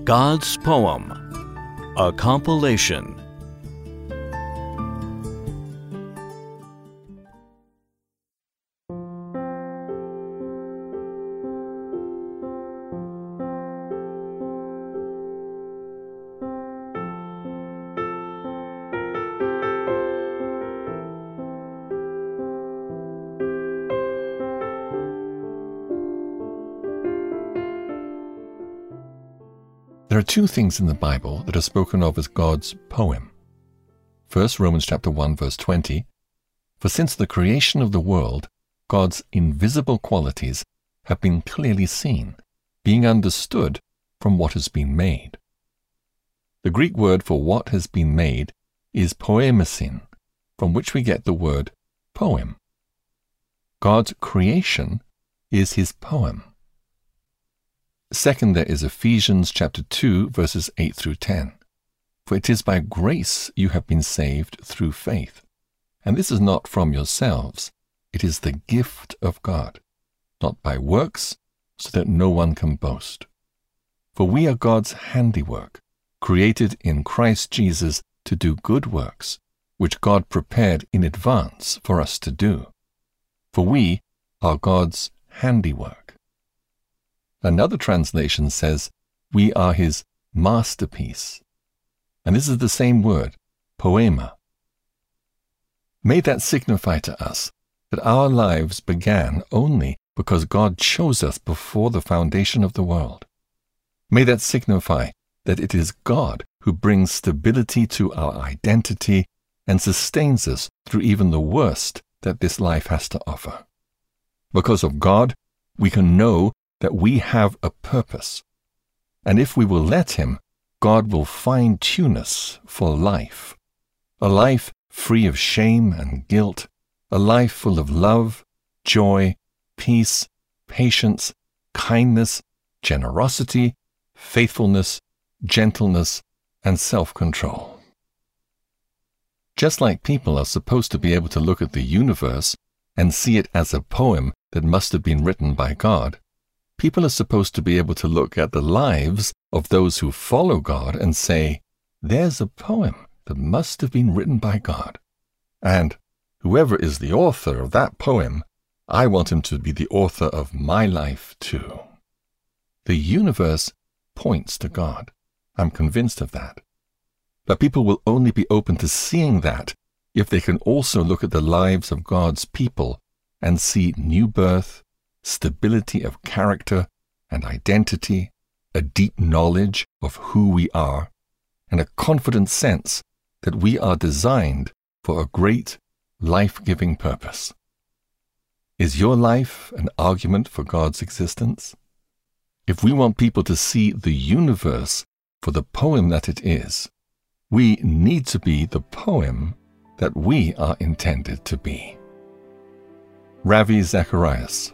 God's Poem, a compilation. There are two things in the Bible that are spoken of as God's poem. First, Romans chapter 1, verse 20, "For since the creation of the world, God's invisible qualities have been clearly seen, being understood from what has been made." The Greek word for what has been made is poimesin, from which we get the word poem. God's creation is his poem. Second, there is Ephesians chapter 2, verses 8 through 10. "For it is by grace you have been saved through faith. And this is not from yourselves, it is the gift of God, not by works, so that no one can boast. For we are God's handiwork, created in Christ Jesus to do good works, which God prepared in advance for us to do. For we are God's handiwork." Another translation says, "We are his masterpiece." And this is the same word, poema. May that signify to us that our lives began only because God chose us before the foundation of the world. May that signify that it is God who brings stability to our identity and sustains us through even the worst that this life has to offer. Because of God, we can know that we have a purpose. And if we will let him, God will fine-tune us for life. A life free of shame and guilt, a life full of love, joy, peace, patience, kindness, generosity, faithfulness, gentleness, and self-control. Just like people are supposed to be able to look at the universe and see it as a poem that must have been written by God, people are supposed to be able to look at the lives of those who follow God and say, there's a poem that must have been written by God. And whoever is the author of that poem, I want him to be the author of my life too. The universe points to God. I'm convinced of that. But people will only be open to seeing that if they can also look at the lives of God's people and see new birth, stability of character and identity, a deep knowledge of who we are, and a confident sense that we are designed for a great, life-giving purpose. Is your life an argument for God's existence? If we want people to see the universe for the poem that it is, we need to be the poem that we are intended to be. Ravi Zacharias.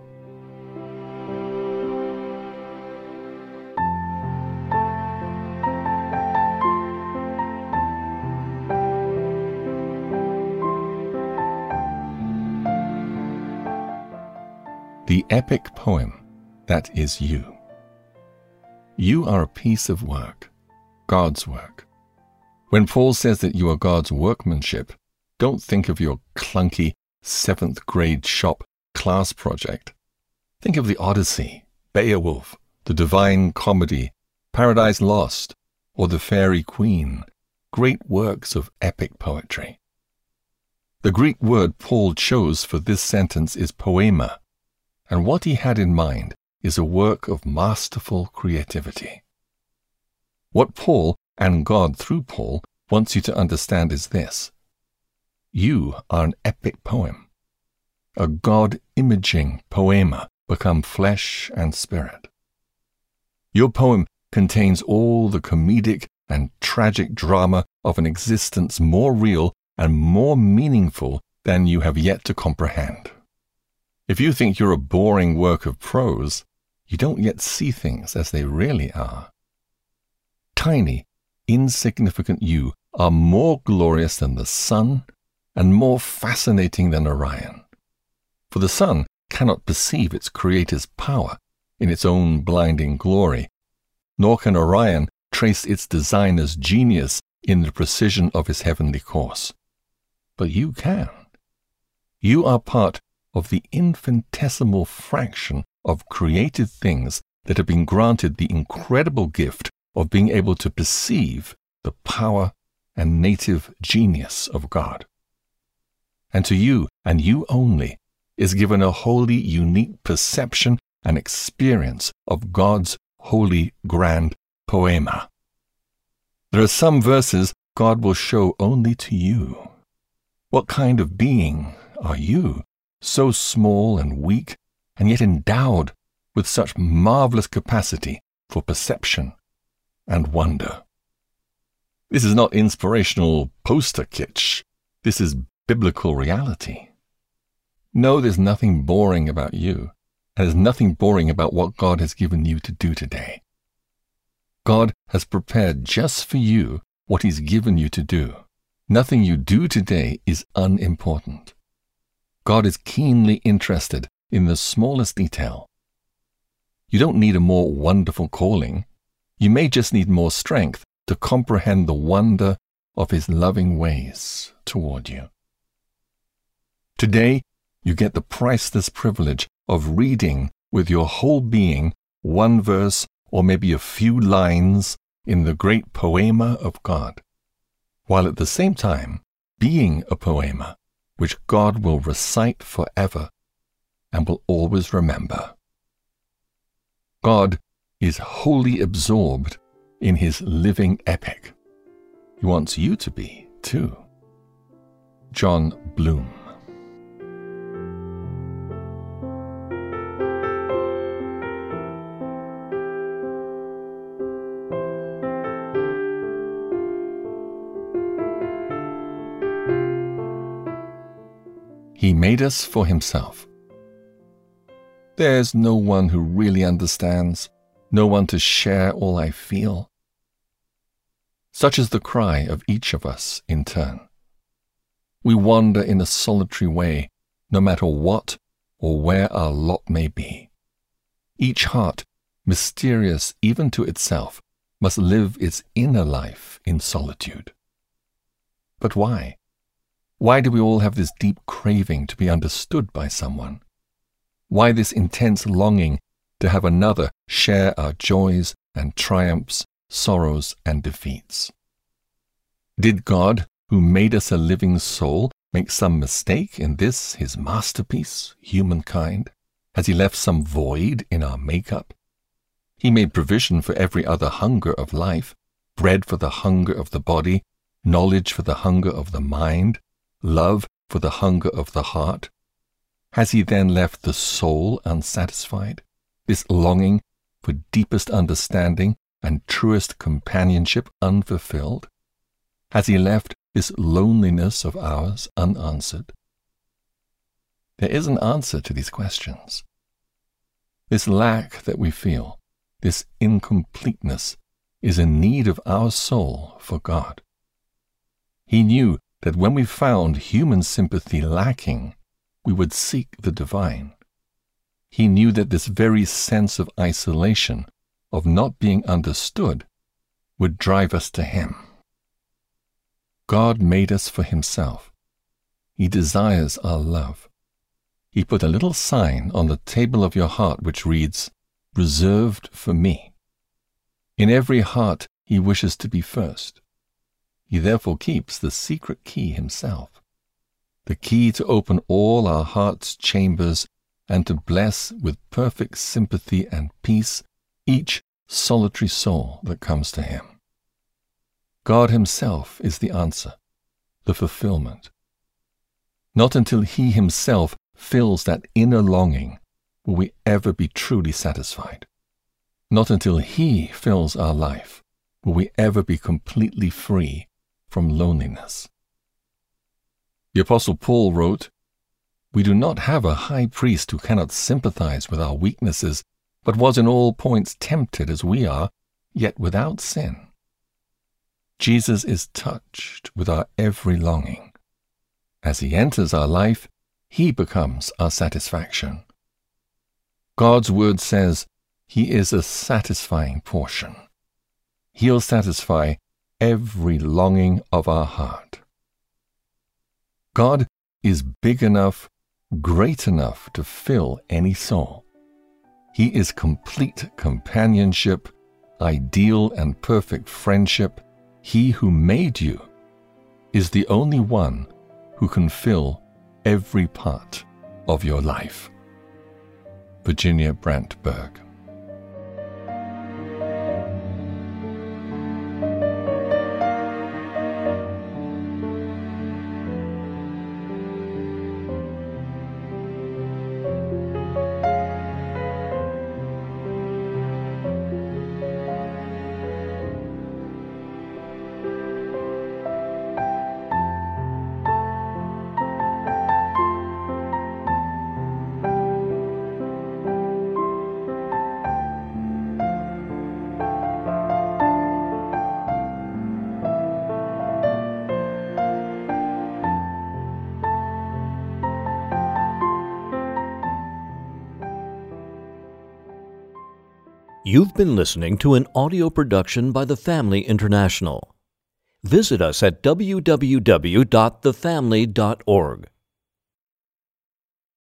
The epic poem that is you. You are a piece of work, God's work. When Paul says that you are God's workmanship, don't think of your clunky 7th grade shop class project. Think of the Odyssey, Beowulf, the Divine Comedy, Paradise Lost, or the Fairy Queen, great works of epic poetry. The Greek word Paul chose for this sentence is poema, and what he had in mind is a work of masterful creativity. What Paul, and God through Paul, wants you to understand is this: you are an epic poem, a God-imaging poema become flesh and spirit. Your poem contains all the comedic and tragic drama of an existence more real and more meaningful than you have yet to comprehend. If you think you're a boring work of prose, you don't yet see things as they really are. Tiny, insignificant you are more glorious than the sun and more fascinating than Orion. For the sun cannot perceive its Creator's power in its own blinding glory, nor can Orion trace its designer's genius in the precision of his heavenly course. But you can. You are part of the infinitesimal fraction of created things that have been granted the incredible gift of being able to perceive the power and native genius of God. And to you, and you only, is given a wholly unique perception and experience of God's holy grand poema. There are some verses God will show only to you. What kind of being are you, so small and weak, and yet endowed with such marvelous capacity for perception and wonder? This is not inspirational poster kitsch. This is biblical reality. No, there's nothing boring about you, and there's nothing boring about what God has given you to do today. God has prepared just for you what He's given you to do. Nothing you do today is unimportant. God is keenly interested in the smallest detail. You don't need a more wonderful calling. You may just need more strength to comprehend the wonder of His loving ways toward you. Today, you get the priceless privilege of reading with your whole being one verse or maybe a few lines in the great poema of God, while at the same time being a poema which God will recite forever and will always remember. God is wholly absorbed in His living epic. He wants you to be, too. John Bloom. He made us for Himself. There's no one who really understands, no one to share all I feel. Such is the cry of each of us in turn. We wander in a solitary way, no matter what or where our lot may be. Each heart, mysterious even to itself, must live its inner life in solitude. But why? Why do we all have this deep craving to be understood by someone? Why this intense longing to have another share our joys and triumphs, sorrows and defeats? Did God, who made us a living soul, make some mistake in this, His masterpiece, humankind? Has He left some void in our makeup? He made provision for every other hunger of life, bread for the hunger of the body, knowledge for the hunger of the mind, love for the hunger of the heart. Has He then left the soul unsatisfied, this longing for deepest understanding and truest companionship unfulfilled? Has He left this loneliness of ours unanswered? There is an answer to these questions. This lack that we feel, this incompleteness, is a need of our soul for God. He knew that when we found human sympathy lacking, we would seek the divine. He knew that this very sense of isolation, of not being understood, would drive us to Him. God made us for Himself. He desires our love. He put a little sign on the table of your heart which reads, "Reserved for me." In every heart He wishes to be first. He therefore keeps the secret key Himself, the key to open all our heart's chambers and to bless with perfect sympathy and peace each solitary soul that comes to Him. God Himself is the answer, the fulfillment. Not until He Himself fills that inner longing will we ever be truly satisfied. Not until He fills our life will we ever be completely free from loneliness. The Apostle Paul wrote, "We do not have a high priest who cannot sympathize with our weaknesses, but was in all points tempted as we are, yet without sin." Jesus is touched with our every longing. As He enters our life, He becomes our satisfaction. God's word says He is a satisfying portion, He'll satisfy every longing of our heart. God is big enough, great enough to fill any soul. He is complete companionship, ideal and perfect friendship. He who made you is the only one who can fill every part of your life. Virginia Brantberg. You've been listening to an audio production by The Family International. Visit us at www.thefamily.org.